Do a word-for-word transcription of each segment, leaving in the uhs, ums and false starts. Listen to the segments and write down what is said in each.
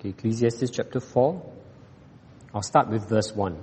Okay, Ecclesiastes chapter four. I'll start with verse one.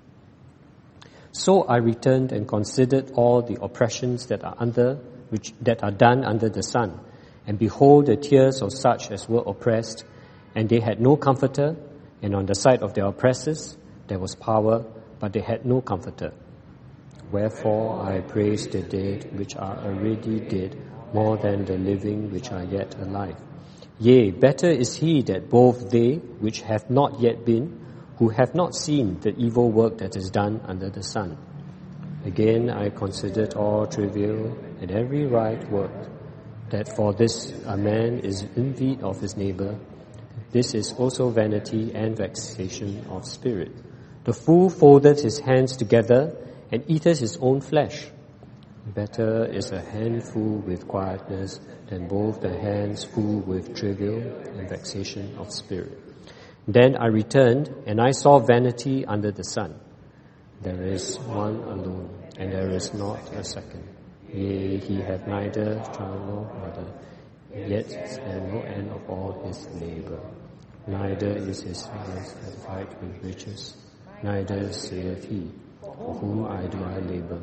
So I returned and considered all the oppressions that are under, which that are done under the sun, and behold, the tears of such as were oppressed, and they had no comforter, and on the side of their oppressors there was power, but they had no comforter. Wherefore I praise the dead which are already dead more than the living which are yet alive. Yea, better is he that both they which have not yet been, who have not seen the evil work that is done under the sun. Again I considered all trivial and every right work, that for this a man is envied of his neighbor. This is also vanity and vexation of spirit. The fool foldeth his hands together and eateth his own flesh. Better is a handful with quietness than both the hands full with trivial and vexation of spirit. Then I returned, and I saw vanity under the sun. There is one alone, and there is not a second. Yea, he hath neither child nor mother, yet there no end of all his labor. Neither is his face satisfied with riches, neither saith he, for whom I do I labor,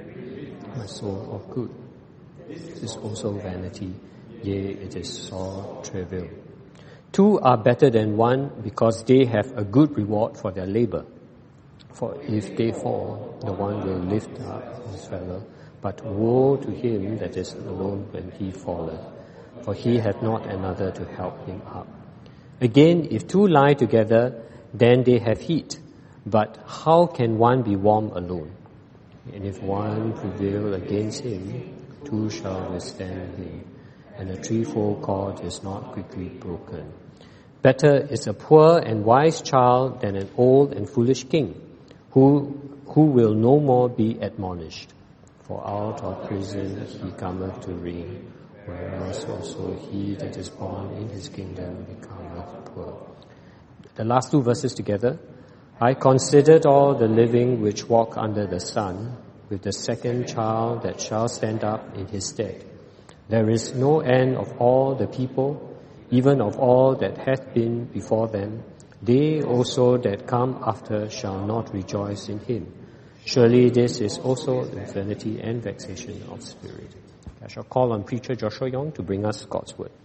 my soul of good. This is also vanity, yea, it is sore trivial. Two are better than one, because they have a good reward for their labor. For if they fall, the one will lift up his fellow, but woe to him that is alone when he falleth, for he hath not another to help him up. Again, if two lie together, then they have heat. But how can one be warm alone? And if one prevail against him, two shall withstand him, and a threefold cord is not quickly broken. Better is a poor and wise child than an old and foolish king, who who will no more be admonished. For out of prison he cometh to reign, whereas also he that is born in his kingdom becometh poor. The last two verses together. I considered all the living which walk under the sun, with the second child that shall stand up in his stead. There is no end of all the people, even of all that hath been before them. They also that come after shall not rejoice in him. Surely this is also vanity and vexation of spirit. I shall call on preacher Joshua Young to bring us God's word.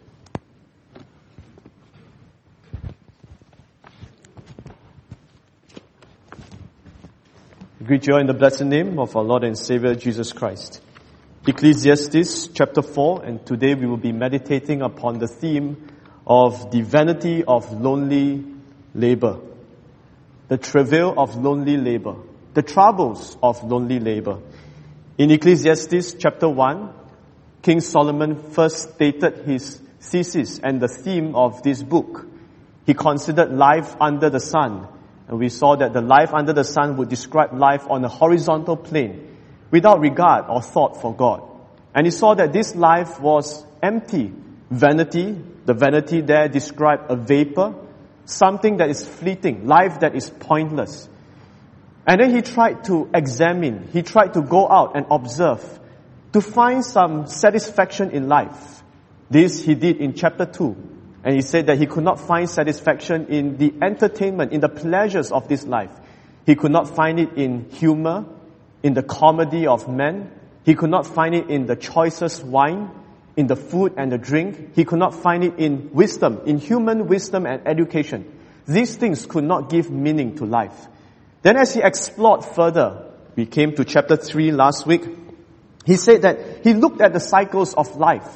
I greet you all in the blessed name of our Lord and Savior Jesus Christ. Ecclesiastes chapter four, and today we will be meditating upon the theme of the vanity of lonely labor, the travail of lonely labor, the troubles of lonely labor. In Ecclesiastes chapter one, King Solomon first stated his thesis and the theme of this book. He considered life under the sun, and we saw that the life under the sun would describe life on a horizontal plane, without regard or thought for God. And he saw that this life was empty. Vanity, the vanity there described a vapor, something that is fleeting, life that is pointless. And then he tried to examine, he tried to go out and observe, to find some satisfaction in life. This he did in chapter two. And he said that he could not find satisfaction in the entertainment, in the pleasures of this life. He could not find it in humor, in the comedy of men. He could not find it in the choicest wine, in the food and the drink. He could not find it in wisdom, in human wisdom and education. These things could not give meaning to life. Then as he explored further, we came to chapter three last week. He said that he looked at the cycles of life.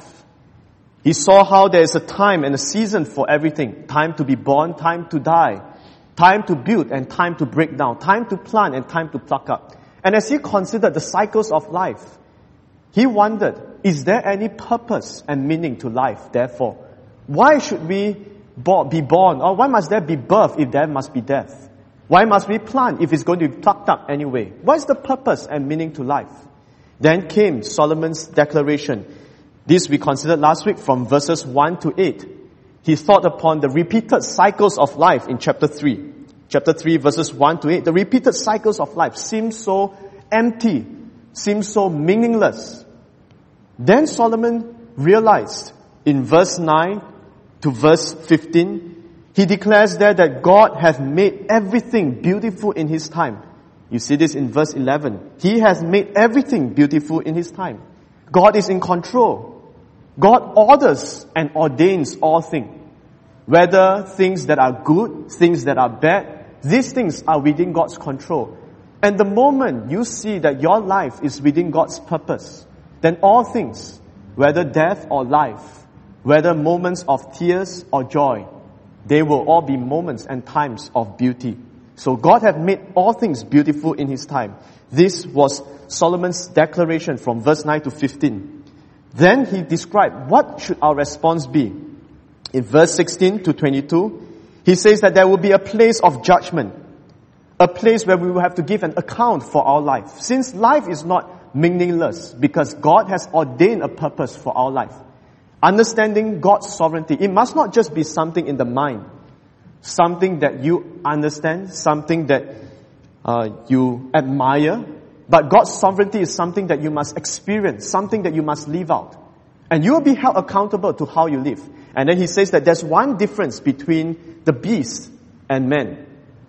He saw how there is a time and a season for everything. Time to be born, time to die. Time to build and time to break down. Time to plant and time to pluck up. And as he considered the cycles of life, he wondered, is there any purpose and meaning to life, therefore? Why should we be born? Or why must there be birth if there must be death? Why must we plant if it's going to be plucked up anyway? What is the purpose and meaning to life? Then came Solomon's declaration. This we considered last week from verses one to eight. He thought upon the repeated cycles of life in chapter three. Chapter three verses one to eight. The repeated cycles of life seem so empty, seem so meaningless. Then Solomon realized in verse nine to verse fifteen, he declares there that God has made everything beautiful in His time. You see this in verse eleven. He has made everything beautiful in His time. God is in control. God orders and ordains all things. Whether things that are good, things that are bad, these things are within God's control. And the moment you see that your life is within God's purpose, then all things, whether death or life, whether moments of tears or joy, they will all be moments and times of beauty. So God had made all things beautiful in His time. This was Solomon's declaration from verse nine to fifteen. Then he described what should our response be. In verse sixteen to twenty-two, he says that there will be a place of judgment, a place where we will have to give an account for our life. Since life is not meaningless because God has ordained a purpose for our life. Understanding God's sovereignty, it must not just be something in the mind, something that you understand, something that uh, you admire, but God's sovereignty is something that you must experience, something that you must live out. And you will be held accountable to how you live. And then he says that there's one difference between the beast and man.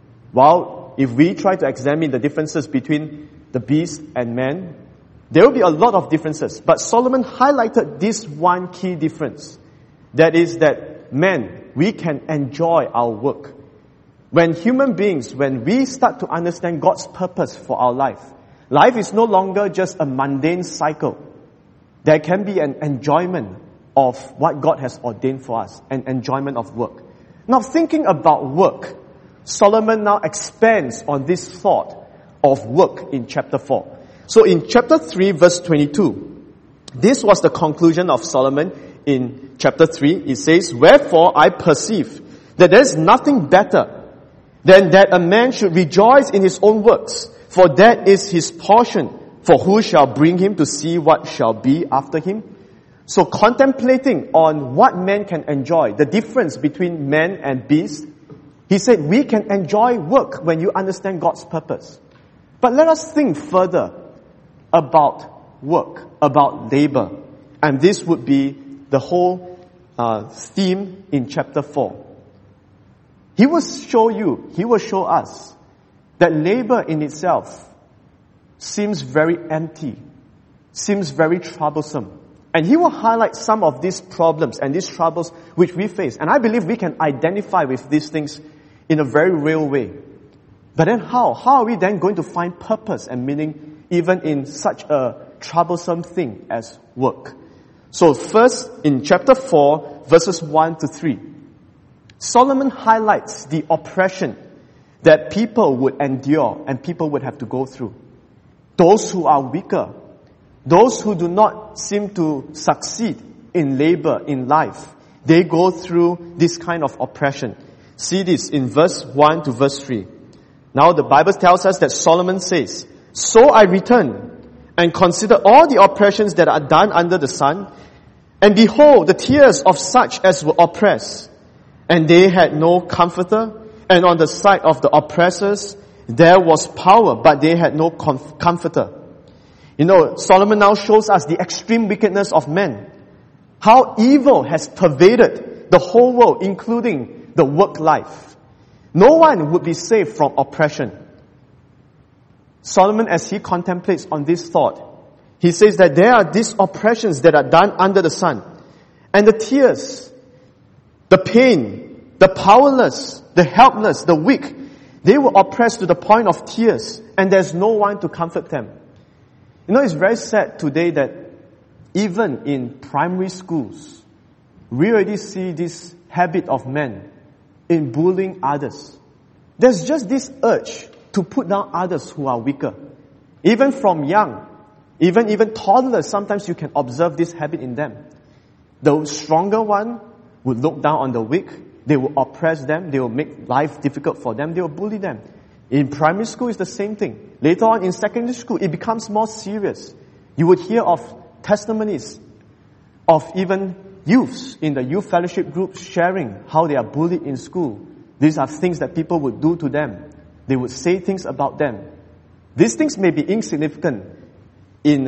While if we try to examine the differences between the beast and man, there will be a lot of differences. But Solomon highlighted this one key difference. That is that man, we can enjoy our work. When human beings, when we start to understand God's purpose for our life, life is no longer just a mundane cycle. There can be an enjoyment of what God has ordained for us, an enjoyment of work. Now, thinking about work, Solomon now expands on this thought of work in chapter four. So in chapter three, verse twenty-two, this was the conclusion of Solomon in chapter three. It says, "Wherefore I perceive that there is nothing better than that a man should rejoice in his own works, for that is his portion. For who shall bring him to see what shall be after him?" So contemplating on what man can enjoy, the difference between man and beast, he said we can enjoy work when you understand God's purpose. But let us think further about work, about labor. And this would be the whole uh, theme in chapter four. He will show you, he will show us that labor in itself seems very empty, seems very troublesome. And he will highlight some of these problems and these troubles which we face. And I believe we can identify with these things in a very real way. But then how? How are we then going to find purpose and meaning even in such a troublesome thing as work? So first, in chapter four, verses one to three, Solomon highlights the oppression that people would endure and people would have to go through. Those who are weaker, those who do not seem to succeed in labor, in life, they go through this kind of oppression. See this in verse one to verse three. Now the Bible tells us that Solomon says, "So I return and consider all the oppressions that are done under the sun, and behold, the tears of such as were oppressed, and they had no comforter, and on the side of the oppressors there was power, but they had no comf- comforter." You know, Solomon now shows us the extreme wickedness of men. How evil has pervaded the whole world, including the work life. No one would be safe from oppression. Solomon, as he contemplates on this thought, he says that there are these oppressions that are done under the sun. And the tears, the pain, the powerless, the helpless, the weak, they were oppressed to the point of tears, and there's no one to comfort them. You know, it's very sad today that even in primary schools, we already see this habit of men in bullying others. There's just this urge to put down others who are weaker. Even from young, even, even toddlers, sometimes you can observe this habit in them. The stronger one would look down on the weak. They will oppress them. They will make life difficult for them. They will bully them. In primary school, it's the same thing. Later on in secondary school, it becomes more serious. You would hear of testimonies of even youths in the youth fellowship groups sharing how they are bullied in school. These are things that people would do to them. They would say things about them. These things may be insignificant in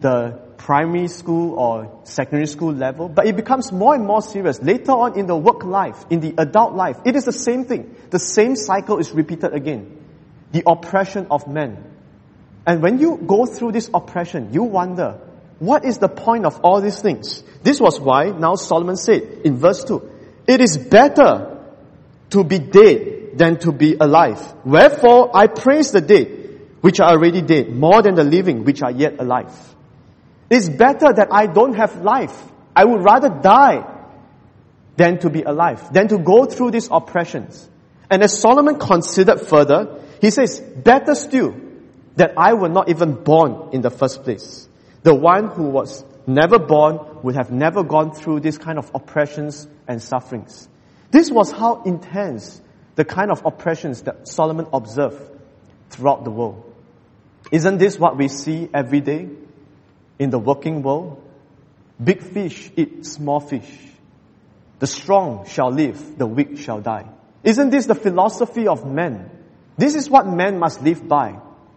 the primary school or secondary school level, but it becomes more and more serious. Later on in the work life, in the adult life, it is the same thing. The same cycle is repeated again. The oppression of men. And when you go through this oppression, you wonder, what is the point of all these things? This was why now Solomon said in verse two, it is better to be dead than to be alive. Wherefore I praise the dead, which are already dead, more than the living, which are yet alive. It's better that I don't have life. I would rather die than to be alive, than to go through these oppressions. And as Solomon considered further, he says, better still that I were not even born in the first place. The one who was never born would have never gone through this kind of oppressions and sufferings. This was how intense the kind of oppressions that Solomon observed throughout the world. Isn't this what we see every day in the working world? Big fish eat small fish. The strong shall live, the weak shall die. Isn't this the philosophy of men? This is what men must live by.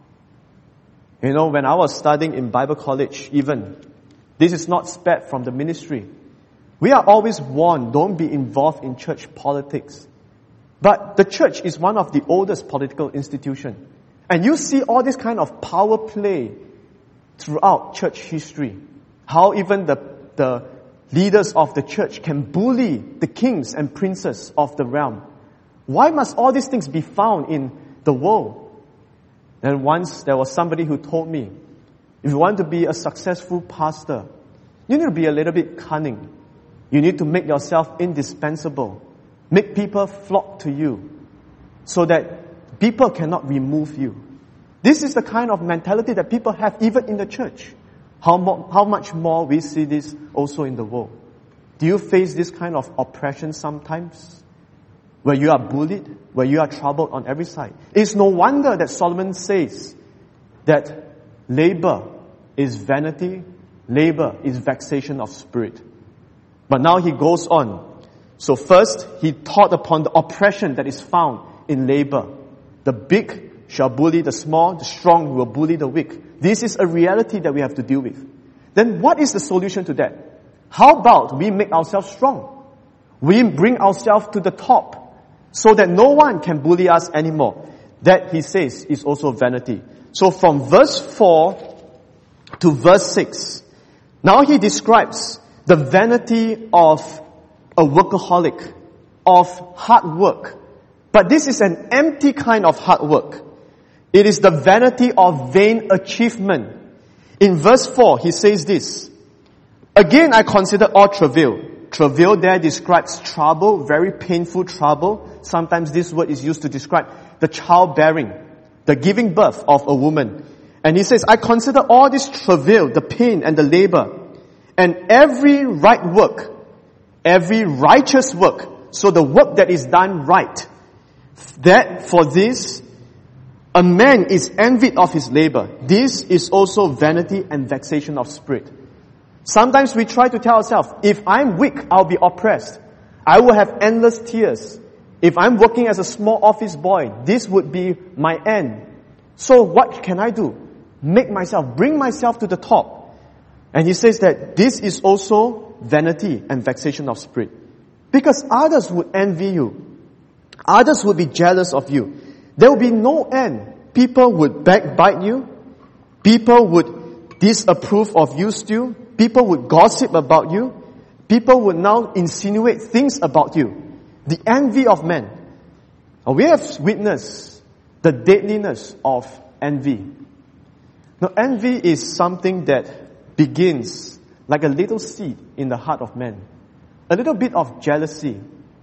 You know, when I was studying in Bible college, even, this is not spared from the ministry. We are always warned, don't be involved in church politics. But the church is one of the oldest political institutions. And you see all this kind of power play throughout church history. How even the, the leaders of the church can bully the kings and princes of the realm. Why must all these things be found in the world? And once there was somebody who told me, if you want to be a successful pastor, you need to be a little bit cunning. You need to make yourself indispensable. Make people flock to you so that people cannot remove you. This is the kind of mentality that people have even in the church. How, mo- how much more we see this also in the world. Do you face this kind of oppression sometimes? Where you are bullied, where you are troubled on every side. It's no wonder that Solomon says that labor is vanity, labor is vexation of spirit. But now he goes on. So first, he taught upon the oppression that is found in labor. The big shall bully the small, the strong will bully the weak. This is a reality that we have to deal with. Then what is the solution to that? How about we make ourselves strong? We bring ourselves to the top so that no one can bully us anymore. That, he says, is also vanity. So from verse four to verse six, now he describes the vanity of a workaholic, of hard work. But this is an empty kind of hard work. It is the vanity of vain achievement. In verse four, he says this, again I consider all travail. Travail there describes trouble, very painful trouble. Sometimes this word is used to describe the childbearing, the giving birth of a woman. And he says, I consider all this travail, the pain and the labor, and every right work, every righteous work, so the work that is done right, that for this, a man is envied of his labor. This is also vanity and vexation of spirit. Sometimes we try to tell ourselves, if I'm weak, I'll be oppressed. I will have endless tears. If I'm working as a small office boy, this would be my end. So what can I do? Make myself, bring myself to the top. And he says that this is also vanity and vexation of spirit. Because others would envy you. Others would be jealous of you. There will be no end. People would backbite you. People would disapprove of you still. People would gossip about you. People would now insinuate things about you. The envy of men. We have witnessed the deadliness of envy. Now, envy is something that begins like a little seed in the heart of man. A little bit of jealousy.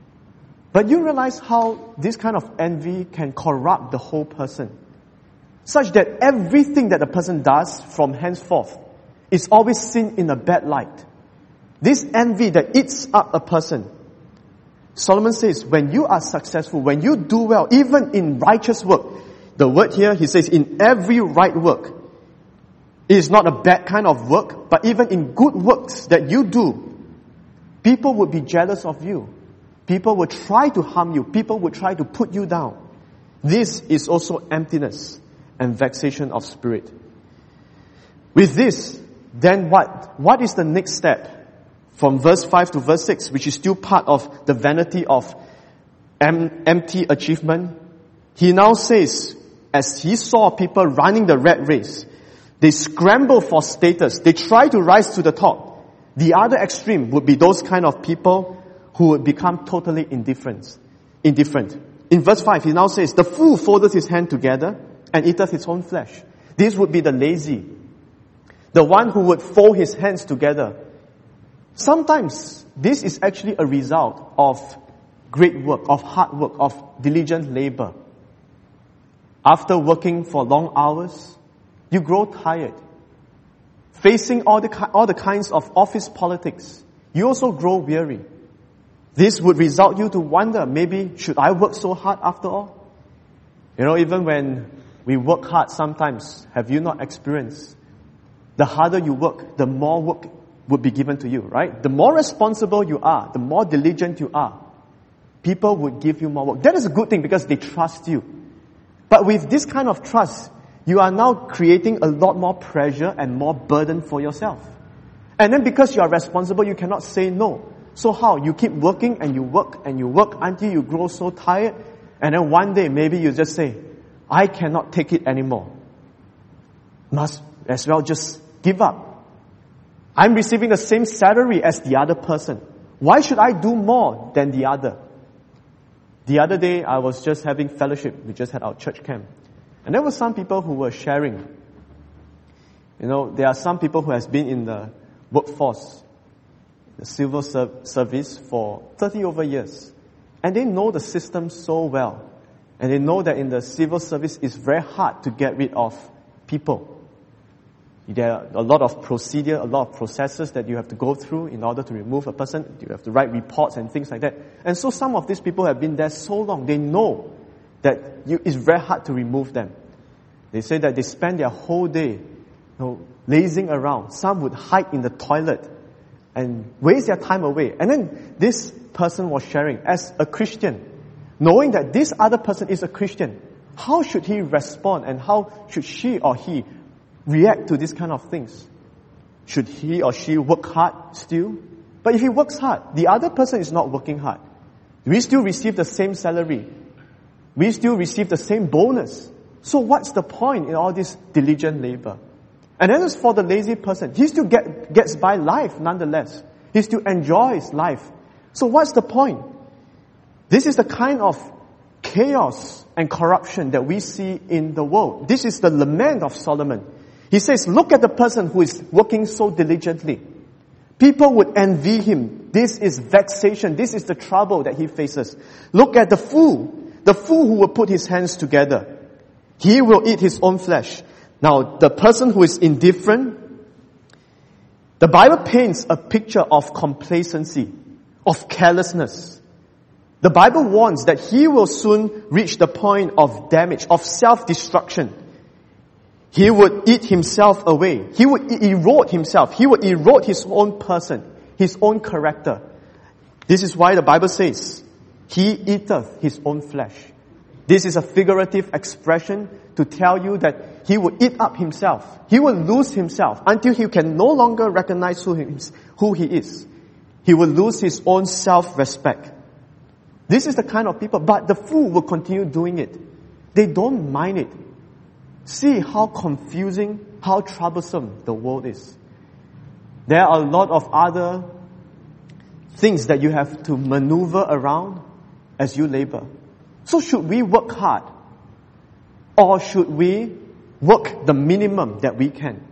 But you realize how this kind of envy can corrupt the whole person. Such that everything that a person does from henceforth is always seen in a bad light. This envy that eats up a person. Solomon says, when you are successful, when you do well, even in righteous work, the word here, he says, in every right work, it is not a bad kind of work, but even in good works that you do, people would be jealous of you. People would try to harm you. People would try to put you down. This is also emptiness and vexation of spirit. With this, then what? What is the next step? From verse five to verse six, which is still part of the vanity of em- empty achievement. He now says, as he saw people running the rat race, they scramble for status. They try to rise to the top. The other extreme would be those kind of people who would become totally indifferent. Indifferent. In verse five, he now says, the fool foldeth his hand together and eateth his own flesh. This would be the lazy. The one who would fold his hands together. Sometimes this is actually a result of great work, of hard work, of diligent labor. After working for long hours, you grow tired. Facing all the, all the kinds of office politics, you also grow weary. This would result you to wonder, maybe, should I work so hard after all? You know, even when we work hard sometimes, have you not experienced? The harder you work, the more work would be given to you, right? The more responsible you are, the more diligent you are, people would give you more work. That is a good thing because they trust you. But with this kind of trust, you are now creating a lot more pressure and more burden for yourself. And then because you are responsible, you cannot say no. So how? You keep working and you work and you work until you grow so tired. And then one day, maybe you just say, I cannot take it anymore. Must as well just give up. I'm receiving the same salary as the other person. Why should I do more than the other? The other day, I was just having fellowship. We just had our church camp. And there were some people who were sharing. You know, there are some people who has been in the workforce, the civil ser- service for thirty over years. And they know the system so well. And they know that in the civil service, it's very hard to get rid of people. There are a lot of procedure, a lot of processes that you have to go through in order to remove a person. You have to write reports and things like that. And so some of these people have been there so long, they know that you, it's very hard to remove them. They say that they spend their whole day, you know, lazing around. Some would hide in the toilet and waste their time away. And then this person was sharing, as a Christian, knowing that this other person is a Christian, how should he respond and how should she or he react to these kind of things? Should he or she work hard still? But if he works hard, the other person is not working hard. We still receive the same salary. We still receive the same bonus. So what's the point in all this diligent labor? And then as for the lazy person, he still get, gets by life nonetheless. He still enjoys life. So what's the point? This is the kind of chaos and corruption that we see in the world. This is the lament of Solomon. He says, look at the person who is working so diligently. People would envy him. This is vexation. This is the trouble that he faces. Look at the fool. The fool who will put his hands together. He will eat his own flesh. Now, the person who is indifferent, the Bible paints a picture of complacency, of carelessness. The Bible warns that he will soon reach the point of damage, of self-destruction. He would eat himself away. He would erode himself. He would erode his own person, his own character. This is why the Bible says, he eateth his own flesh. This is a figurative expression to tell you that he would eat up himself. He will lose himself until he can no longer recognize who he is. Who he is. He will lose his own self-respect. This is the kind of people, but the fool will continue doing it. They don't mind it. See how confusing, how troublesome the world is. There are a lot of other things that you have to maneuver around as you labor. So should we work hard? Or should we work the minimum that we can?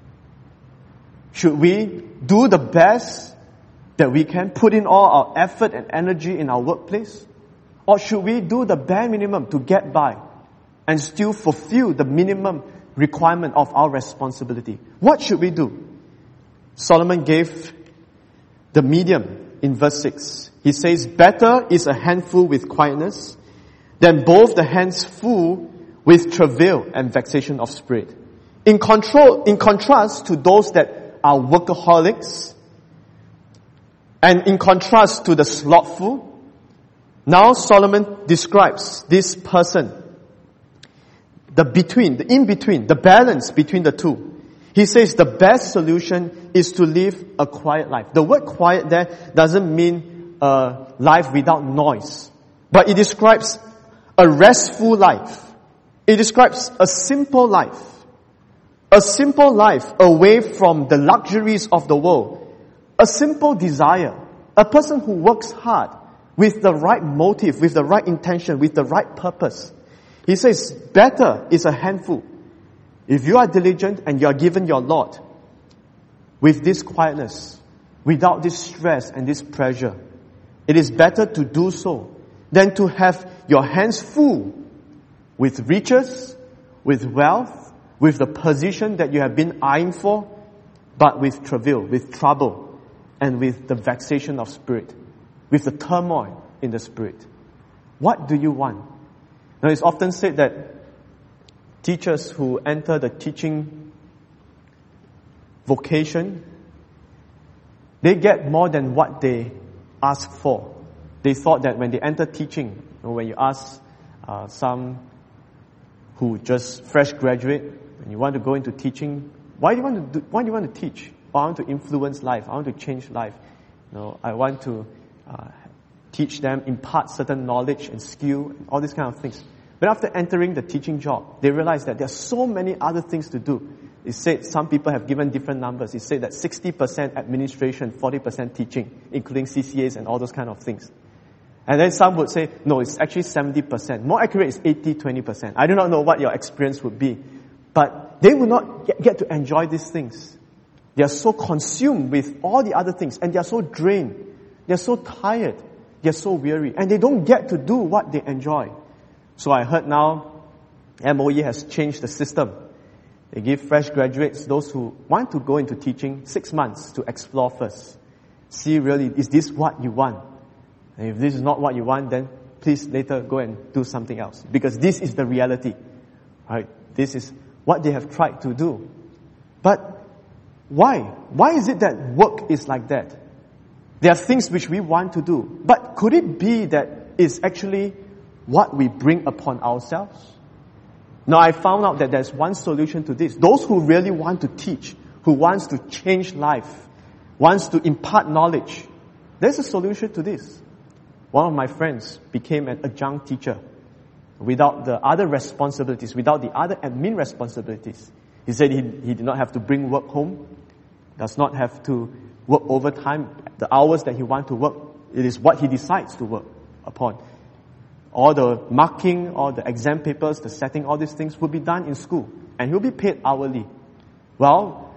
Should we do the best that we can, put in all our effort and energy in our workplace? Or should we do the bare minimum to get by and still fulfill the minimum requirement of our responsibility? What should we do? Solomon gave the medium in verse six. He says, better is a handful with quietness than both the hands full with travail and vexation of spirit. In control, in contrast to those that are workaholics, and in contrast to the slothful, now Solomon describes this person, the between, the in-between, the balance between the two. He says the best solution is to live a quiet life. The word quiet there doesn't mean a life without noise, but it describes a restful life. It describes a simple life. A simple life away from the luxuries of the world. A simple desire. A person who works hard with the right motive, with the right intention, with the right purpose. He says, better is a handful. If you are diligent and you are given your lot with this quietness, without this stress and this pressure, it is better to do so than to have your hands full with riches, with wealth, with the position that you have been eyeing for, but with travail, with trouble, and with the vexation of spirit, with the turmoil in the spirit. What do you want? Now, it's often said that teachers who enter the teaching vocation, they get more than what they ask for. They thought that when they enter teaching, or when you ask uh, some who just fresh graduate, and you want to go into teaching, why do you want to do, why do you want to teach? Oh, I want to influence life. I want to change life. You know, I want to uh, teach them, impart certain knowledge and skill, and all these kind of things. But after entering the teaching job, they realize that there are so many other things to do. It said some people have given different numbers. It said that sixty percent administration, forty percent teaching, including C C As and all those kind of things. And then some would say, no, it's actually seventy percent. More accurate is eighty twenty percent. I do not know what your experience would be. But they will not get, get to enjoy these things. They are so consumed with all the other things, and they are so drained. They are so tired. They are so weary. And they don't get to do what they enjoy. So I heard now M O E has changed the system. They give fresh graduates, those who want to go into teaching, six months to explore first. See really, is this what you want? And if this is not what you want, then please later go and do something else. Because this is the reality. Right? This is what they have tried to do. But why? Why is it that work is like that? There are things which we want to do. But could it be that it's actually what we bring upon ourselves? Now, I found out that there's one solution to this. Those who really want to teach, who wants to change life, wants to impart knowledge, there's a solution to this. One of my friends became an adjunct teacher without the other responsibilities, without the other admin responsibilities. He said he, he did not have to bring work home, does not have to work overtime, the hours that he wants to work. It is what he decides to work upon. All the marking, all the exam papers, the setting, all these things will be done in school. And he'll be paid hourly. Well,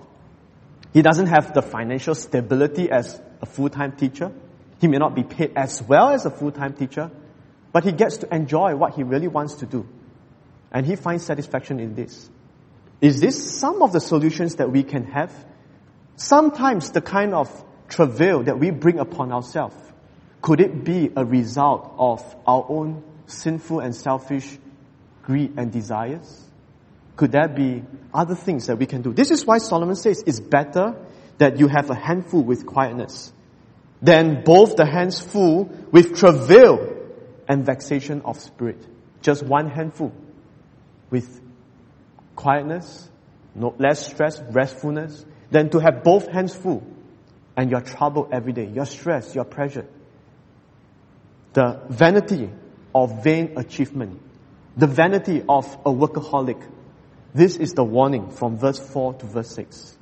he doesn't have the financial stability as a full-time teacher. He may not be paid as well as a full-time teacher. But he gets to enjoy what he really wants to do. And he finds satisfaction in this. Is this some of the solutions that we can have? Sometimes the kind of travail that we bring upon ourselves, could it be a result of our own sinful and selfish greed and desires? Could there be other things that we can do? This is why Solomon says it's better that you have a handful with quietness than both the hands full with travail and vexation of spirit. Just one handful with quietness, no less stress, restfulness, than to have both hands full and you're troubled every day. You're stressed, you're pressured. The vanity of vain achievement. The vanity of a workaholic. This is the warning from verse four to verse six.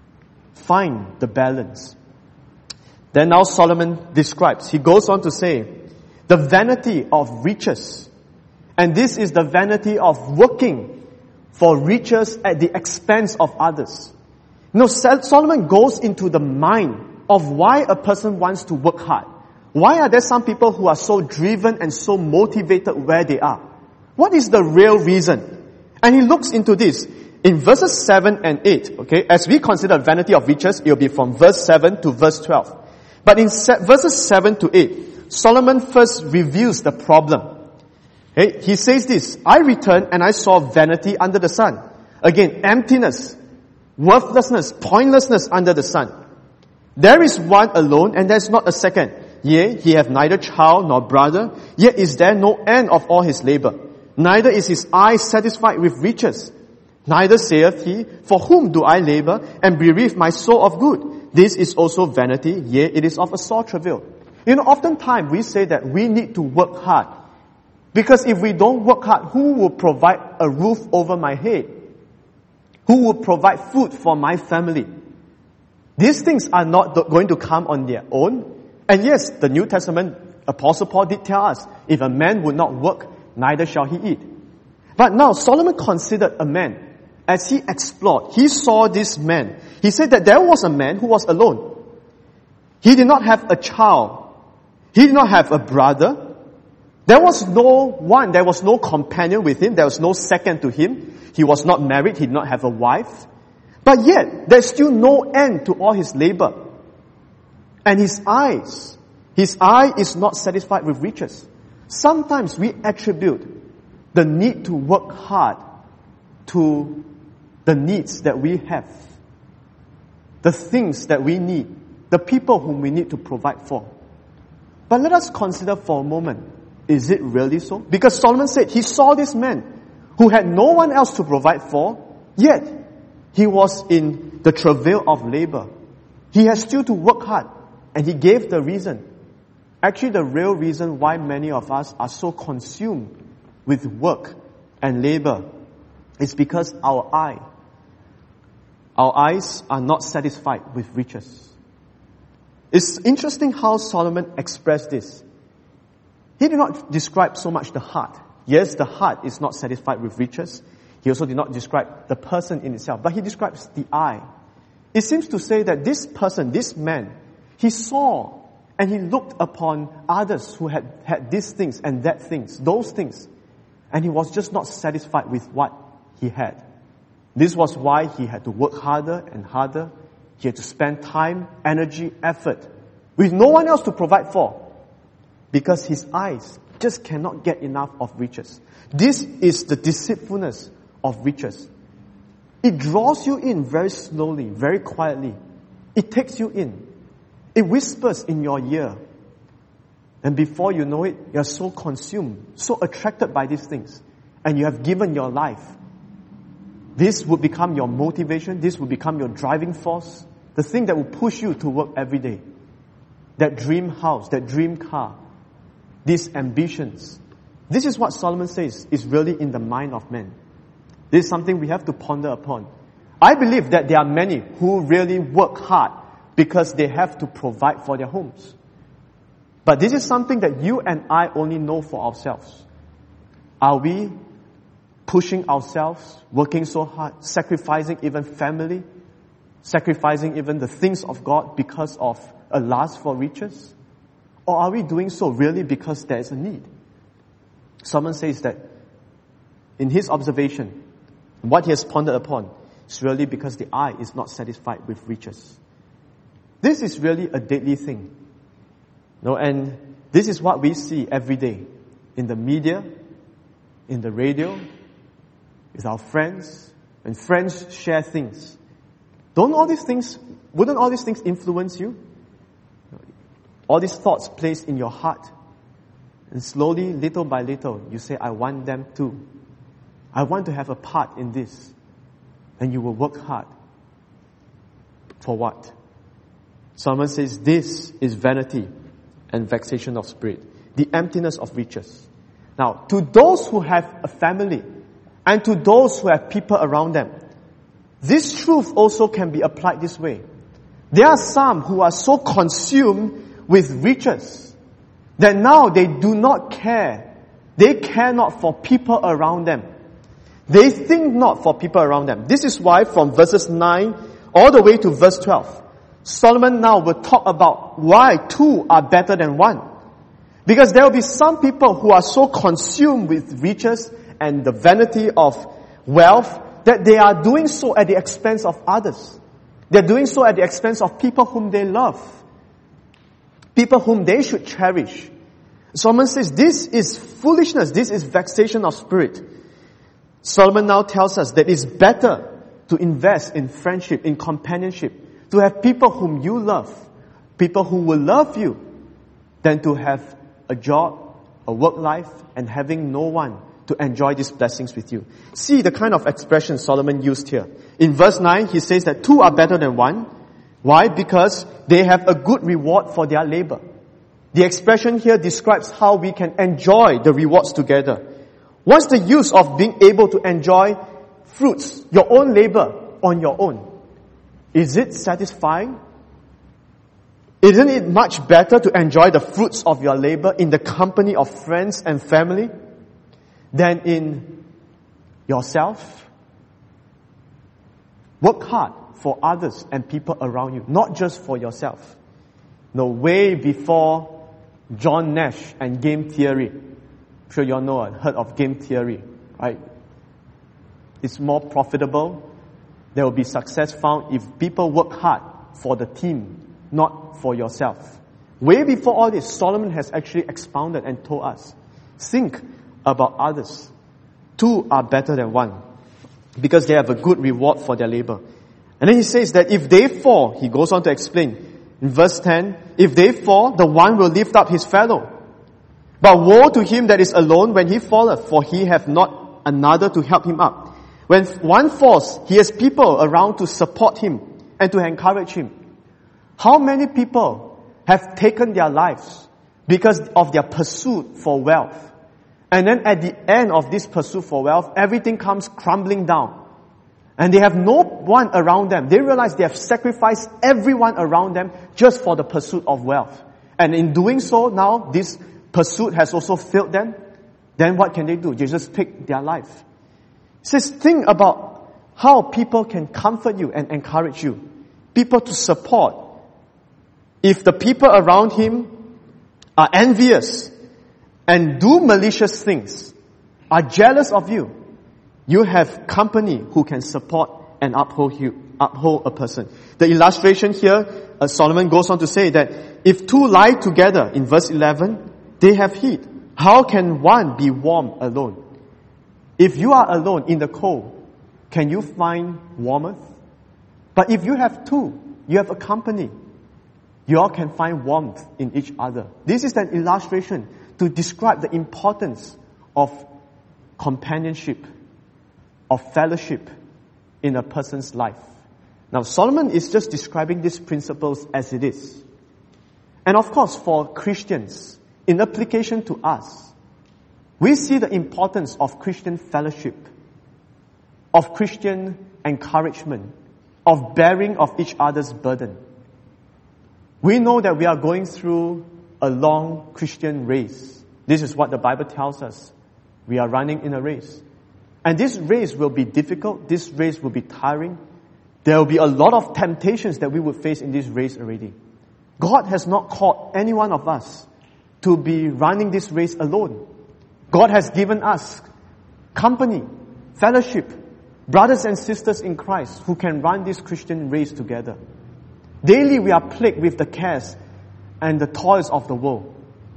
Find the balance. Then now Solomon describes, he goes on to say, the vanity of riches. And this is the vanity of working for riches at the expense of others. You know, Solomon goes into the mind of why a person wants to work hard. Why are there some people who are so driven and so motivated where they are? What is the real reason? And he looks into this in verses seven and eight. Okay, as we consider vanity of riches, it will be from verse seven to verse twelve. But in se- verses seven to eight, Solomon first reveals the problem. Okay? He says this, I returned and I saw vanity under the sun. Again, emptiness, worthlessness, pointlessness under the sun. There is one alone and there is not a second. Yea, he hath neither child nor brother, yet is there no end of all his labor. Neither is his eye satisfied with riches. Neither saith he, for whom do I labor, and bereave my soul of good? This is also vanity, yea, it is of a sore travail. You know, oftentimes we say that we need to work hard. Because if we don't work hard, who will provide a roof over my head? Who will provide food for my family? These things are not going to come on their own. And yes, the New Testament Apostle Paul did tell us, if a man would not work, neither shall he eat. But now Solomon considered a man. As he explored, he saw this man. He said that there was a man who was alone. He did not have a child. He did not have a brother. There was no one, there was no companion with him. There was no second to him. He was not married. He did not have a wife. But yet, there's still no end to all his labor. And his eyes, his eye is not satisfied with riches. Sometimes we attribute the need to work hard to the needs that we have, the things that we need, the people whom we need to provide for. But let us consider for a moment, is it really so? Because Solomon said he saw this man who had no one else to provide for, yet he was in the travail of labor. He has still to work hard, and he gave the reason. Actually, the real reason why many of us are so consumed with work and labor is because our eye, our eyes are not satisfied with riches. It's interesting how Solomon expressed this. He did not describe so much the heart. Yes, the heart is not satisfied with riches. He also did not describe the person in itself, but he describes the eye. It seems to say that this person, this man, he saw and he looked upon others who had had these things and that things, those things, and he was just not satisfied with what he had. This was why he had to work harder and harder. He had to spend time, energy, effort, with no one else to provide for, because his eyes just cannot get enough of riches. This is the deceitfulness of riches. It draws you in very slowly, very quietly. It takes you in. It whispers in your ear. And before you know it, you're so consumed, so attracted by these things, and you have given your life. This will become your motivation. This will become your driving force. The thing that will push you to work every day. That dream house, that dream car, these ambitions. This is what Solomon says is really in the mind of man. This is something we have to ponder upon. I believe that there are many who really work hard because they have to provide for their homes. But this is something that you and I only know for ourselves. Are we pushing ourselves, working so hard, sacrificing even family, sacrificing even the things of God because of a lust for riches? Or are we doing so really because there is a need? Someone says that in his observation, what he has pondered upon is really because the eye is not satisfied with riches. This is really a deadly thing. No, and this is what we see every day in the media, in the radio, with our friends, and friends share things. Don't all these things, wouldn't all these things influence you? All these thoughts placed in your heart. And slowly, little by little, you say, I want them too. I want to have a part in this. And you will work hard. For what? Solomon says, this is vanity and vexation of spirit. The emptiness of riches. Now, to those who have a family, and to those who have people around them, this truth also can be applied this way. There are some who are so consumed with riches that now they do not care. They care not for people around them. They think not for people around them. This is why from verses nine all the way to verse twelve, Solomon now will talk about why two are better than one. Because there will be some people who are so consumed with riches and the vanity of wealth that they are doing so at the expense of others. They're doing so at the expense of people whom they love. People whom they should cherish. Solomon says this is foolishness. This is vexation of spirit. Solomon now tells us that it's better to invest in friendship, in companionship, to have people whom you love, people who will love you, than to have a job, a work life, and having no one to enjoy these blessings with you. See the kind of expression Solomon used here. In verse nine, he says that two are better than one. Why? Because they have a good reward for their labor. The expression here describes how we can enjoy the rewards together. What's the use of being able to enjoy fruits, your own labor, on your own? Is it satisfying? Isn't it much better to enjoy the fruits of your labor in the company of friends and family than in yourself? Work hard for others and people around you, not just for yourself. No, way before John Nash and game theory. I'm sure you all know, heard of game theory, right? It's more profitable. There will be success found if people work hard for the team, not for yourself. Way before all this, Solomon has actually expounded and told us, think about others. Two are better than one because they have a good reward for their labor. And then he says that if they fall, he goes on to explain in verse ten, if they fall, the one will lift up his fellow. But woe to him that is alone when he falleth, for he hath not another to help him up. When one falls, he has people around to support him and to encourage him. How many people have taken their lives because of their pursuit for wealth? And then at the end of this pursuit for wealth, everything comes crumbling down. And they have no one around them. They realize they have sacrificed everyone around them just for the pursuit of wealth. And in doing so, now this pursuit has also failed them. Then what can they do? They just take their life. It says, think about how people can comfort you and encourage you. People to support. If the people around him are envious and do malicious things, are jealous of you, you have company who can support and uphold you, uphold a person. The illustration here, uh, Solomon goes on to say that if two lie together, in verse eleven, they have heat. How can one be warm alone? If you are alone in the cold, can you find warmth? But if you have two, you have a company. You all can find warmth in each other. This is an illustration to describe the importance of companionship, of fellowship in a person's life. Now, Solomon is just describing these principles as it is. And of course, for Christians, in application to us, we see the importance of Christian fellowship, of Christian encouragement, of bearing of each other's burden. We know that we are going through a long Christian race. This is what the Bible tells us. We are running in a race. And this race will be difficult. This race will be tiring. There will be a lot of temptations that we will face in this race already. God has not called any one of us to be running this race alone. God has given us company, fellowship, brothers and sisters in Christ who can run this Christian race together. Daily we are plagued with the cares and the toils of the world.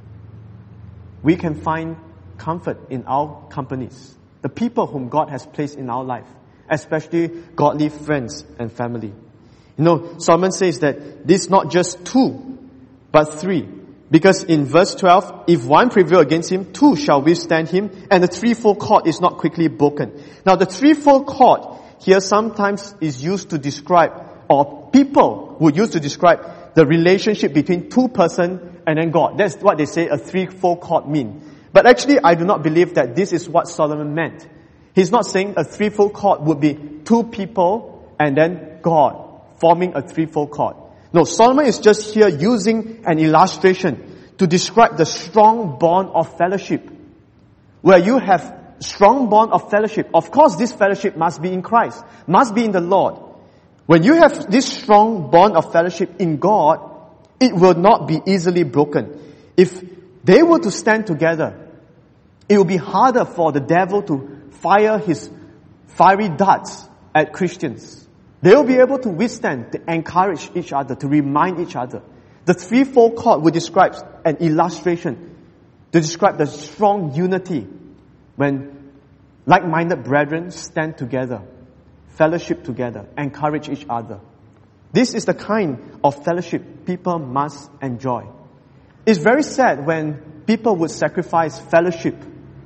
We can find comfort in our companies, the people whom God has placed in our life, especially godly friends and family. You know, Solomon says that this is not just two, but three. Because in verse twelve, if one prevail against him, two shall withstand him, and the threefold cord is not quickly broken. Now the threefold cord here sometimes is used to describe, or people would use to describe the relationship between two persons and then God. That's what they say a threefold cord mean. But actually, I do not believe that this is what Solomon meant. He's not saying a threefold cord would be two people and then God forming a threefold cord. No, Solomon is just here using an illustration to describe the strong bond of fellowship. Where you have strong bond of fellowship. Of course, this fellowship must be in Christ, must be in the Lord. When you have this strong bond of fellowship in God, it will not be easily broken. If they were to stand together, it will be harder for the devil to fire his fiery darts at Christians. They will be able to withstand, to encourage each other, to remind each other. The threefold cord will describe an illustration to describe the strong unity when like-minded brethren stand together, fellowship together, encourage each other. This is the kind of fellowship people must enjoy. It's very sad when people would sacrifice fellowship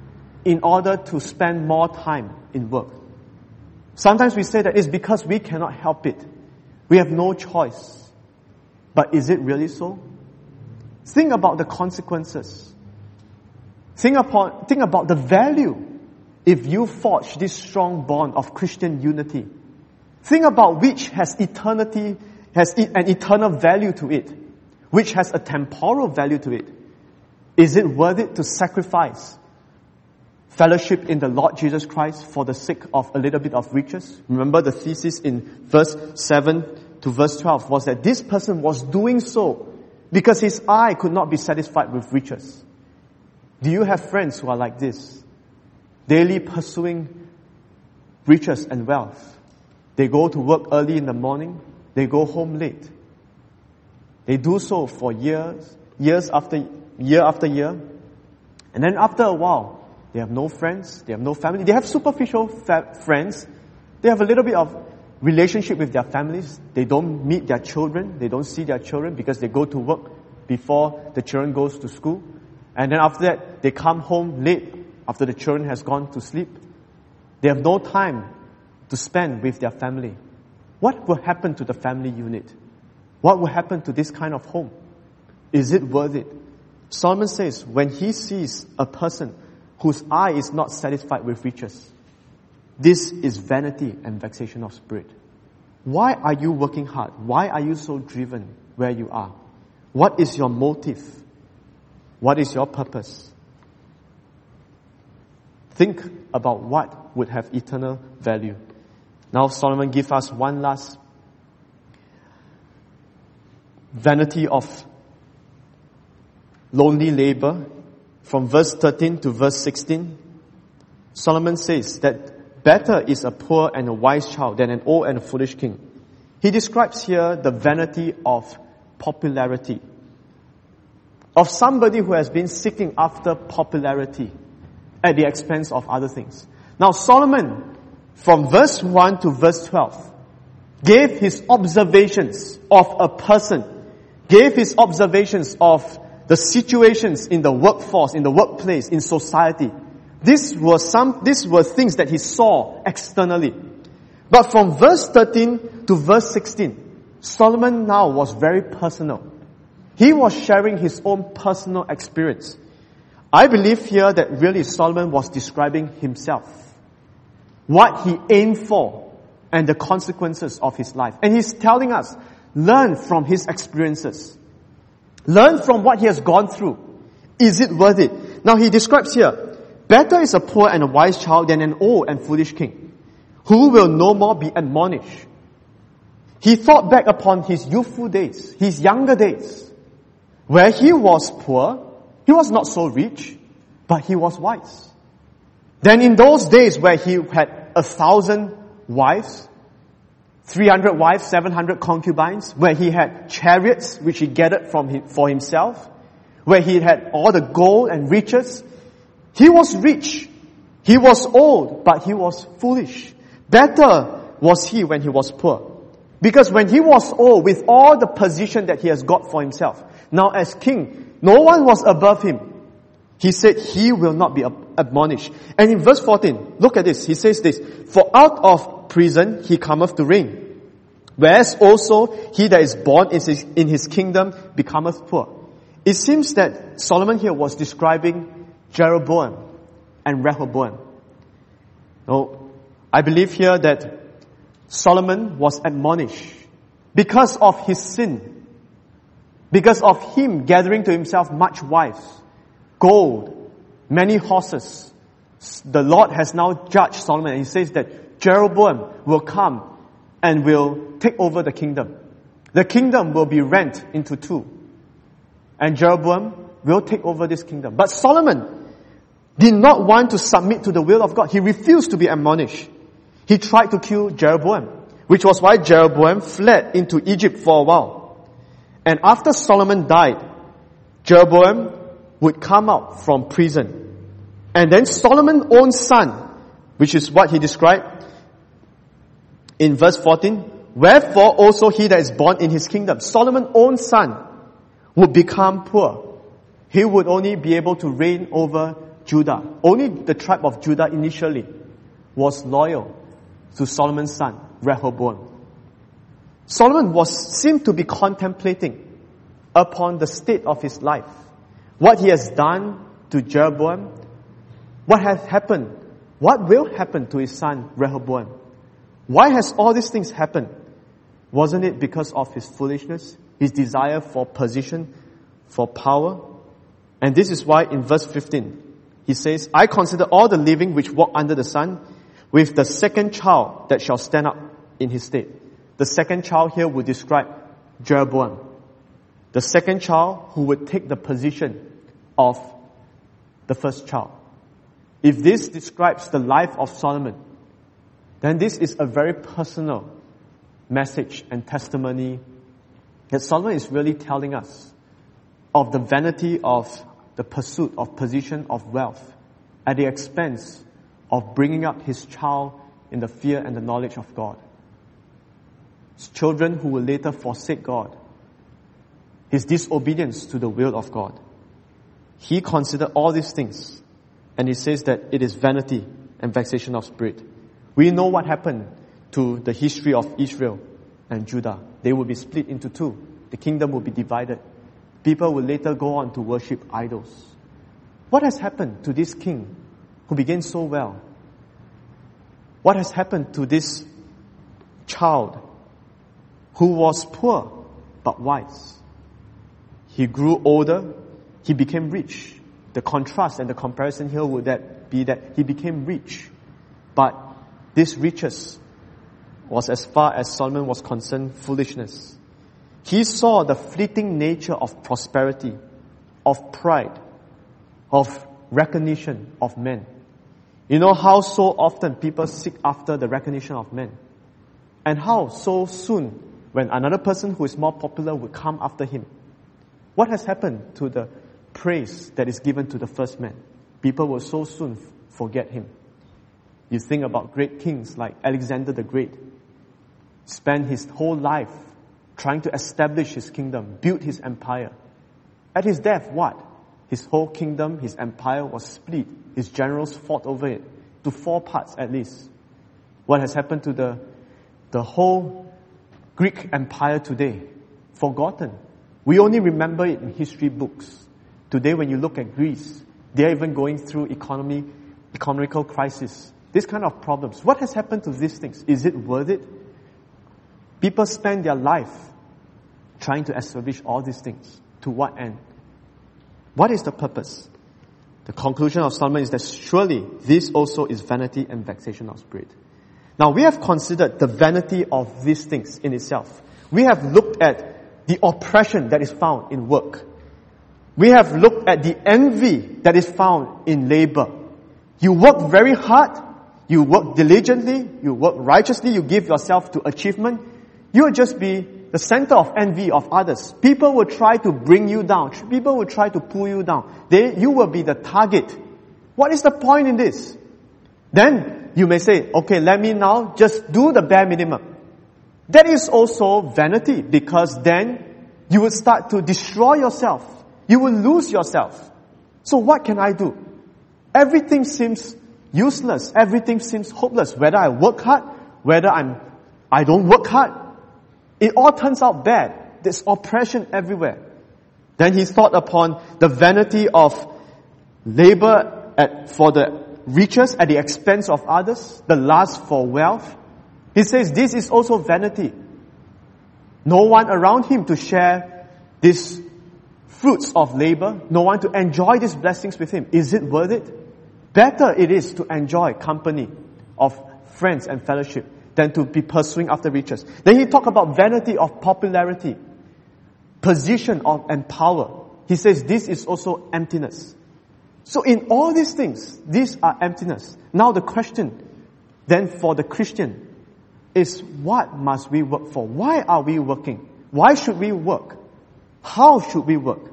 in order to spend more time in work. Sometimes we say that it's because we cannot help it. We have no choice. But is it really so? Think about the consequences. Think upon, think about the value if you forge this strong bond of Christian unity. Think about which has eternity, has an eternal value to it, which has a temporal value to it. Is it worth it to sacrifice fellowship in the Lord Jesus Christ for the sake of a little bit of riches? Remember the thesis in verse seven to verse twelve was that this person was doing so because his eye could not be satisfied with riches. Do you have friends who are like this? Daily pursuing riches and wealth. They go to work early in the morning. They go home late. They do so for years, years after year after year. And then after a while, they have no friends. They have no family. They have superficial fa- friends. They have a little bit of relationship with their families. They don't meet their children. They don't see their children because they go to work before the children goes to school. And then after that, they come home late after the children has gone to sleep. They have no time to spend with their family. What will happen to the family unit? What will happen to this kind of home? Is it worth it? Solomon says, when he sees a person whose eye is not satisfied with riches, this is vanity and vexation of spirit. Why are you working hard? Why are you so driven where you are? What is your motive? What is your purpose? Think about what would have eternal value. Now Solomon gives us one last vanity of lonely labor from verse thirteen to verse sixteen. Solomon says that better is a poor and a wise child than an old and a foolish king. He describes here the vanity of popularity, of somebody who has been seeking after popularity at the expense of other things. Now Solomon, from verse one to verse twelve, gave his observations of a person, gave his observations of the situations in the workforce, in the workplace, in society. These were some, these were things that he saw externally. But from verse thirteen to verse sixteen, Solomon now was very personal. He was sharing his own personal experience. I believe here that really Solomon was describing himself, what he aimed for, and the consequences of his life. And he's telling us, learn from his experiences. Learn from what he has gone through. Is it worth it? Now he describes here, better is a poor and a wise child than an old and foolish king, who will no more be admonished. He thought back upon his youthful days, his younger days, where he was poor. He was not so rich, but he was wise. Then in those days where he had a thousand wives, three hundred wives, seven hundred concubines, where he had chariots which he gathered from him, for himself, where he had all the gold and riches, he was rich. He was old, but he was foolish. Better was he when he was poor. Because when he was old, with all the position that he has got for himself, now as king, no one was above him. He said he will not be admonished. And in verse fourteen, look at this. He says this, for out of prison he cometh to reign, whereas also he that is born in his, in his kingdom becometh poor. It seems that Solomon here was describing Jeroboam and Rehoboam. Now, I believe here that Solomon was admonished because of his sin. Because of him gathering to himself much wives, gold, many horses. The Lord has now judged Solomon, and he says that Jeroboam will come and will take over the kingdom. The kingdom will be rent into two. And Jeroboam will take over this kingdom. But Solomon did not want to submit to the will of God. He refused to be admonished. He tried to kill Jeroboam, which was why Jeroboam fled into Egypt for a while. And after Solomon died, Jeroboam would come out from prison. And then Solomon's own son, which is what he described in verse fourteen, wherefore also he that is born in his kingdom, Solomon's own son, would become poor. He would only be able to reign over Judah, only the tribe of Judah initially was loyal to Solomon's son, Rehoboam. Solomon was seemed to be contemplating upon the state of his life, what he has done to Jeroboam, what has happened, what will happen to his son Rehoboam. Why has all these things happened? Wasn't it because of his foolishness, his desire for position, for power? And this is why in verse fifteen, he says, I consider all the living which walk under the sun, with the second child that shall stand up in his stead. The second child here would describe Jeroboam. The second child who would take the position of the first child. If this describes the life of Solomon, then this is a very personal message and testimony that Solomon is really telling us of the vanity of the pursuit of position, of wealth, at the expense of bringing up his child in the fear and the knowledge of God. His children who will later forsake God. His disobedience to the will of God. He considered all these things, and he says that it is vanity and vexation of spirit. We know what happened to the history of Israel and Judah. They will be split into two. The kingdom will be divided. People will later go on to worship idols. What has happened to this king who began so well? What has happened to this child who was poor but wise? He grew older. He became rich. The contrast and the comparison here would that be that he became rich. But this riches was, as far as Solomon was concerned, foolishness. He saw the fleeting nature of prosperity, of pride, of recognition of men. You know how so often people seek after the recognition of men. And how so soon when another person who is more popular would come after him. What has happened to the praise that is given to the first man? People will so soon forget him. You think about great kings like Alexander the Great. Spent his whole life trying to establish his kingdom, build his empire. At his death, what? His whole kingdom, his empire was split. His generals fought over it to four parts at least. What has happened to the, the whole Greek empire today? Forgotten. We only remember it in history books. Today when you look at Greece, they are even going through economy, economical crisis. This kind of problems. What has happened to these things? Is it worth it? People spend their life trying to establish all these things. To what end? What is the purpose? The conclusion of Solomon is that surely this also is vanity and vexation of spirit. Now we have considered the vanity of these things in itself. We have looked at the oppression that is found in work. We have looked at the envy that is found in labor. You work very hard, you work diligently, you work righteously, you give yourself to achievement. You will just be the center of envy of others. People will try to bring you down. People will try to pull you down. They, you will be the target. What is the point in this? Then you may say, okay, let me now just do the bare minimum. That is also vanity, because then you will start to destroy yourself. You will lose yourself. So what can I do? Everything seems useless. Everything seems hopeless. Whether I work hard, whether I'm, I don't work hard, it all turns out bad. There's oppression everywhere. Then he thought upon the vanity of labor at, for the riches at the expense of others, the lust for wealth. He says this is also vanity. No one around him to share these fruits of labor, no one to enjoy these blessings with him. Is it worth it? Better it is to enjoy company of friends and fellowship than to be pursuing after riches. Then he talked about vanity of popularity, position of and power. He says this is also emptiness. So in all these things, these are emptiness. Now the question then for the Christian is, what must we work for? Why are we working? Why should we work? How should we work?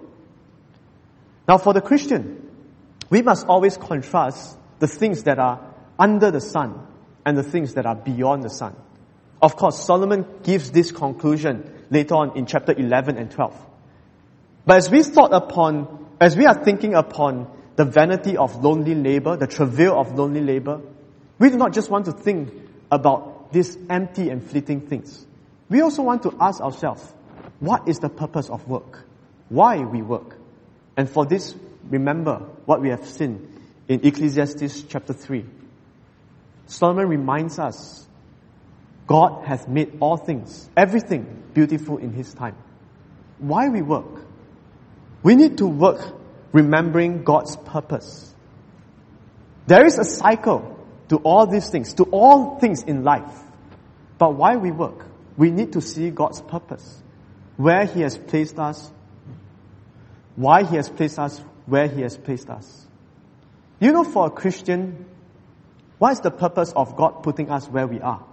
Now for the Christian, we must always contrast the things that are under the sun and the things that are beyond the sun. Of course, Solomon gives this conclusion later on in chapter eleven and twelve. But as we thought upon, as we are thinking upon the the vanity of lonely labor, the travail of lonely labor. We do not just want to think about these empty and fleeting things. We also want to ask ourselves, what is the purpose of work? Why we work? And for this, remember what we have seen in Ecclesiastes chapter three. Solomon reminds us, God has made all things, everything beautiful in His time. Why we work? We need to work remembering God's purpose. There is a cycle to all these things, to all things in life. But why we work? We need to see God's purpose. Where He has placed us, why He has placed us, where He has placed us. You know, for a Christian, what is the purpose of God putting us where we are?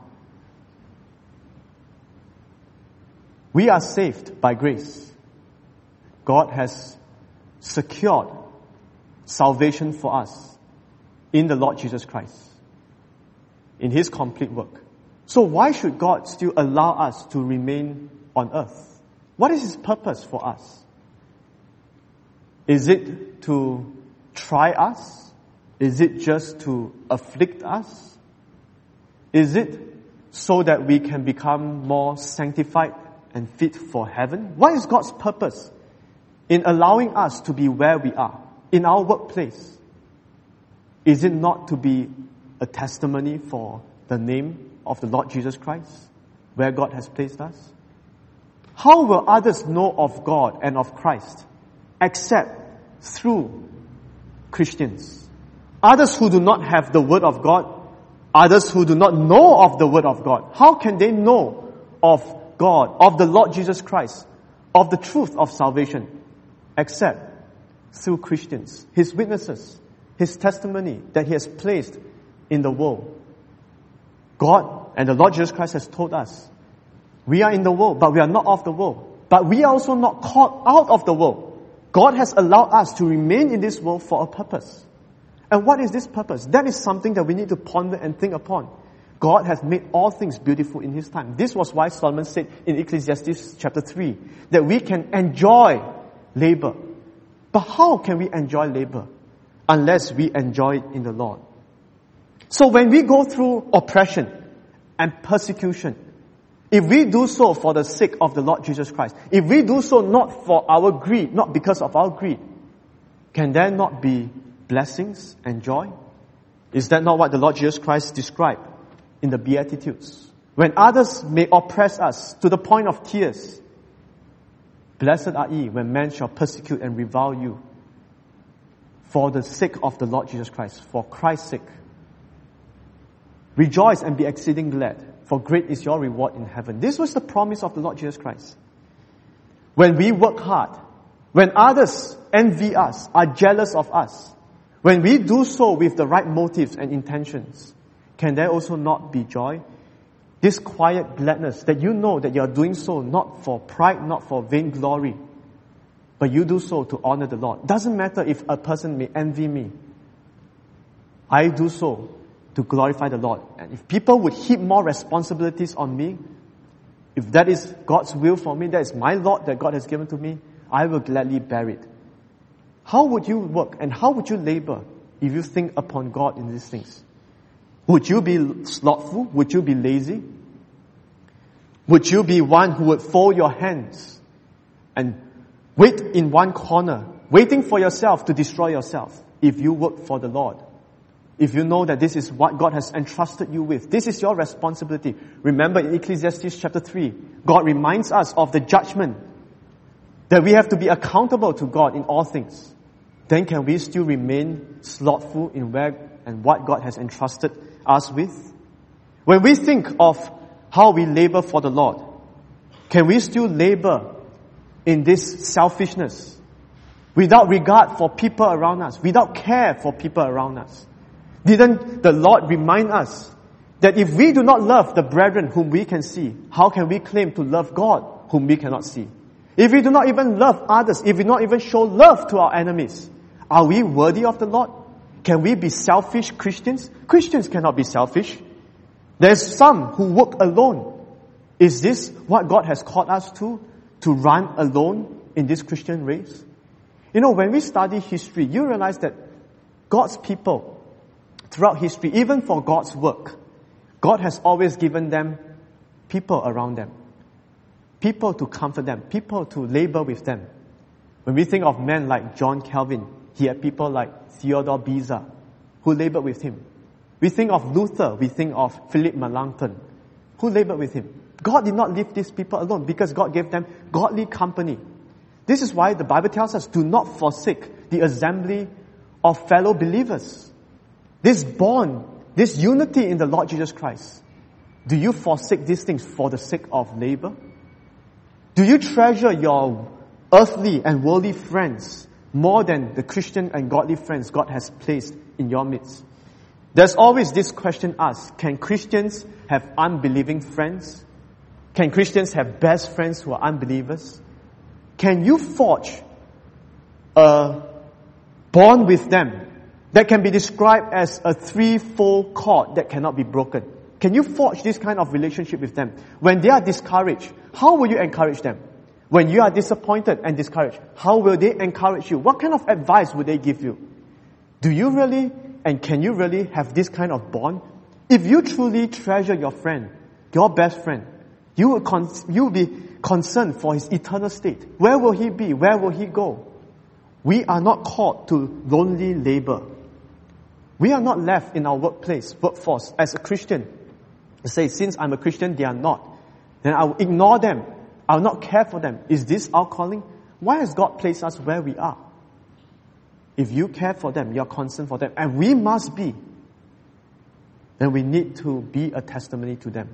We are saved by grace. God has secured salvation for us in the Lord Jesus Christ, in His complete work. So why should God still allow us to remain on earth? What is His purpose for us? Is it to try us? Is it just to afflict us? Is it so that we can become more sanctified and fit for heaven? What is God's purpose in allowing us to be where we are, in our workplace? Is it not to be a testimony for the name of the Lord Jesus Christ, where God has placed us? How will others know of God and of Christ except through Christians? Others who do not have the Word of God, others who do not know of the Word of God, how can they know of God, of the Lord Jesus Christ, of the truth of salvation, except through Christians, His witnesses, His testimony that He has placed in the world? God and the Lord Jesus Christ has told us, we are in the world, but we are not of the world. But we are also not called out of the world. God has allowed us to remain in this world for a purpose. And what is this purpose? That is something that we need to ponder and think upon. God has made all things beautiful in His time. This was why Solomon said in Ecclesiastes chapter three, that we can enjoy labor. But how can we enjoy labor? Unless we enjoy it in the Lord. So when we go through oppression and persecution, if we do so for the sake of the Lord Jesus Christ, if we do so not for our greed, not because of our greed, can there not be blessings and joy? Is that not what the Lord Jesus Christ described in the Beatitudes? When others may oppress us to the point of tears, blessed are ye when men shall persecute and revile you for the sake of the Lord Jesus Christ, for Christ's sake. Rejoice and be exceeding glad, for great is your reward in heaven. This was the promise of the Lord Jesus Christ. When we work hard, when others envy us, are jealous of us, when we do so with the right motives and intentions, can there also not be joy? This quiet gladness that you know that you are doing so not for pride, not for vainglory, but you do so to honor the Lord. Doesn't matter if a person may envy me. I do so to glorify the Lord. And if people would heap more responsibilities on me, if that is God's will for me, that is my lot that God has given to me, I will gladly bear it. How would you work and how would you labor if you think upon God in these things? Would you be slothful? Would you be lazy? Would you be one who would fold your hands and wait in one corner, waiting for yourself to destroy yourself if you work for the Lord? If you know that this is what God has entrusted you with, this is your responsibility. Remember in Ecclesiastes chapter three, God reminds us of the judgment, that we have to be accountable to God in all things. Then can we still remain slothful in where and what God has entrusted us with? When we think of how we labor for the Lord, can we still labor in this selfishness, without regard for people around us, without care for people around us? Didn't the Lord remind us that if we do not love the brethren whom we can see, how can we claim to love God whom we cannot see? If we do not even love others, if we do not even show love to our enemies, are we worthy of the Lord? Can we be selfish Christians? Christians cannot be selfish. There's some who work alone. Is this what God has called us to? To run alone in this Christian race? You know, when we study history, you realize that God's people, throughout history, even for God's work, God has always given them people around them. People to comfort them. People to labor with them. When we think of men like John Calvin, he had people like Theodore Beza who labored with him. We think of Luther, we think of Philip Melanchthon, who labored with him. God did not leave these people alone because God gave them godly company. This is why the Bible tells us, do not forsake the assembly of fellow believers. This bond, this unity in the Lord Jesus Christ. Do you forsake these things for the sake of labor? Do you treasure your earthly and worldly friends more than the Christian and godly friends God has placed in your midst? There's always this question asked, can Christians have unbelieving friends? Can Christians have best friends who are unbelievers? Can you forge a bond with them that can be described as a threefold cord that cannot be broken? Can you forge this kind of relationship with them? When they are discouraged, how will you encourage them? When you are disappointed and discouraged, how will they encourage you? What kind of advice would they give you? Do you really and can you really have this kind of bond? If you truly treasure your friend, your best friend, you will, con- you will be concerned for his eternal state. Where will he be? Where will he go? We are not called to lonely labor. We are not left in our workplace, workforce, as a Christian. To say, since I'm a Christian, they are not. Then I will ignore them. I will not care for them. Is this our calling? Why has God placed us where we are? If you care for them, you're concerned for them, and we must be, then we need to be a testimony to them.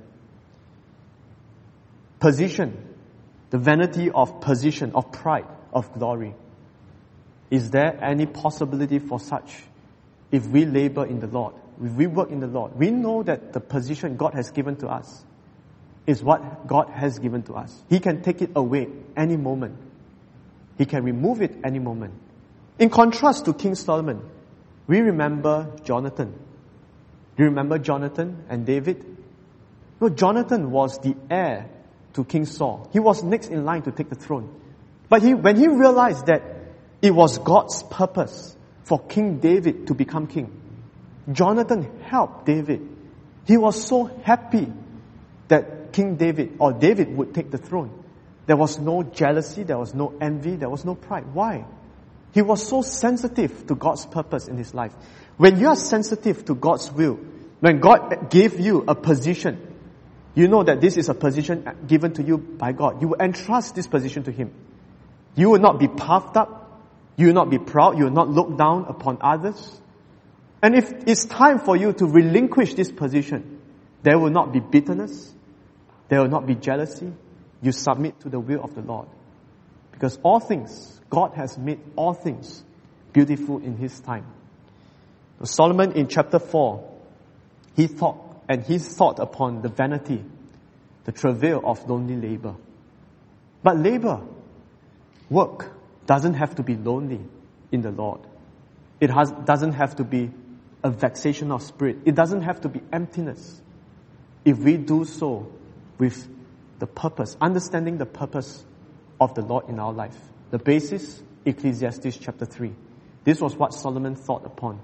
Position, the vanity of position, of pride, of glory. Is there any possibility for such if we labor in the Lord, if we work in the Lord? We know that the position God has given to us is what God has given to us. He can take it away any moment. He can remove it any moment. In contrast to King Solomon, we remember Jonathan. Do you remember Jonathan and David? No, Jonathan was the heir to King Saul. He was next in line to take the throne. But he, when he realized that it was God's purpose for King David to become king, Jonathan helped David. He was so happy that King David or David would take the throne. There was no jealousy, there was no envy, there was no pride. Why? He was so sensitive to God's purpose in his life. When you are sensitive to God's will, when God gave you a position, you know that this is a position given to you by God. You will entrust this position to Him. You will not be puffed up. You will not be proud. You will not look down upon others. And if it's time for you to relinquish this position, there will not be bitterness. There will not be jealousy. You submit to the will of the Lord. Because all things, God has made all things beautiful in His time. Solomon in chapter four, he thought, and he thought upon the vanity, the travail of lonely labor. But labor, work, doesn't have to be lonely in the Lord. It has, doesn't have to be a vexation of spirit. It doesn't have to be emptiness. If we do so with the purpose, understanding the purpose of the Lord in our life. The basis, Ecclesiastes chapter three. This was what Solomon thought upon.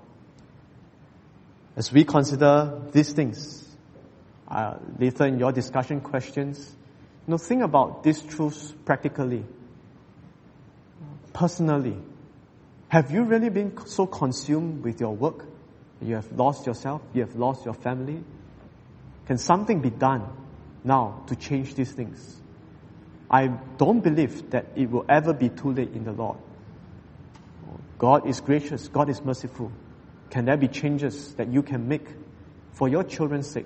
As we consider these things, uh, later in your discussion questions, you know, think about these truths practically, personally. Have you really been so consumed with your work that you have lost yourself, you have lost your family? Can something be done now to change these things? I don't believe that it will ever be too late in the Lord. God is gracious. God is merciful. Can there be changes that you can make for your children's sake?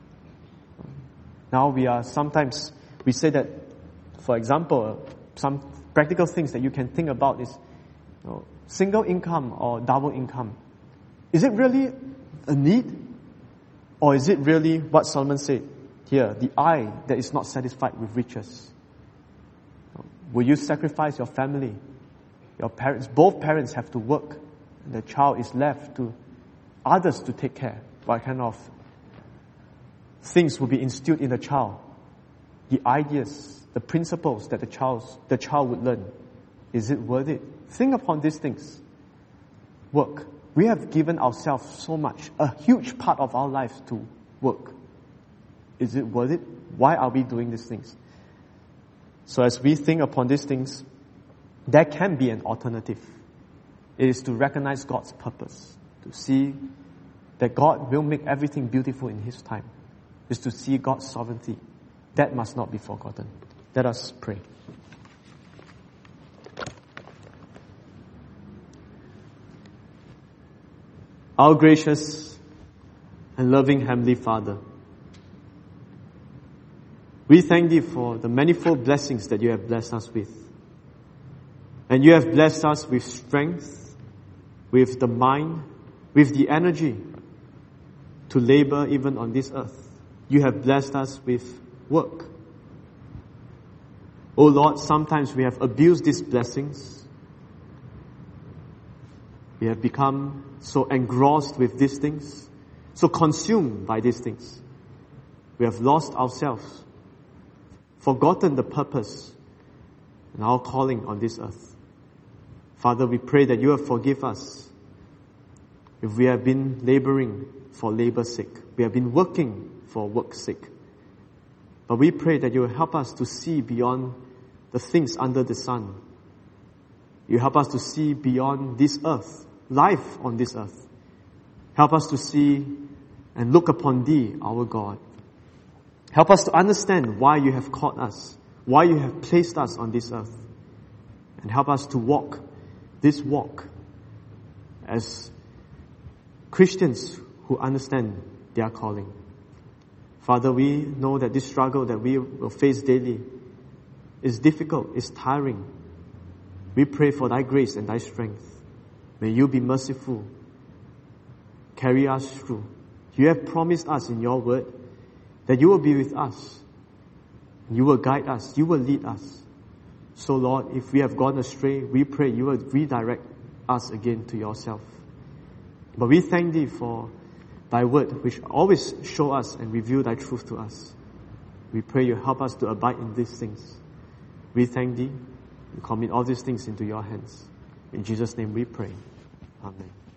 Now we are sometimes, we say that, for example, some practical things that you can think about is, you know, single income or double income. Is it really a need? Or is it really what Solomon said here, the eye that is not satisfied with riches? Will you sacrifice your family? Your parents, both parents have to work, and the child is left to others to take care. What kind of things will be instilled in the child? The ideas, the principles that the child, the child would learn. Is it worth it? Think upon these things. Work. We have given ourselves so much, a huge part of our life to work. Is it worth it? Why are we doing these things? So as we think upon these things, there can be an alternative. It is to recognize God's purpose, to see that God will make everything beautiful in His time. It is to see God's sovereignty. That must not be forgotten. Let us pray. Our gracious and loving Heavenly Father, we thank Thee for the manifold blessings that You have blessed us with. And You have blessed us with strength, with the mind, with the energy to labor even on this earth. You have blessed us with work. Oh Lord, sometimes we have abused these blessings. We have become so engrossed with these things, so consumed by these things. We have lost ourselves, forgotten the purpose and our calling on this earth. Father, we pray that You will forgive us if we have been laboring for labor's sake. We have been working for work's sake. But we pray that You will help us to see beyond the things under the sun. You help us to see beyond this earth, life on this earth. Help us to see and look upon Thee, our God. Help us to understand why You have called us, why You have placed us on this earth. And help us to walk this walk as Christians who understand their calling. Father, we know that this struggle that we will face daily is difficult, is tiring. We pray for Thy grace and Thy strength. May You be merciful. Carry us through. You have promised us in Your word that You will be with us. You will guide us. You will lead us. So Lord, if we have gone astray, we pray You will redirect us again to Yourself. But we thank Thee for Thy word, which always show us and reveal Thy truth to us. We pray You help us to abide in these things. We thank Thee. We commit all these things into Your hands. In Jesus' name we pray. Amen.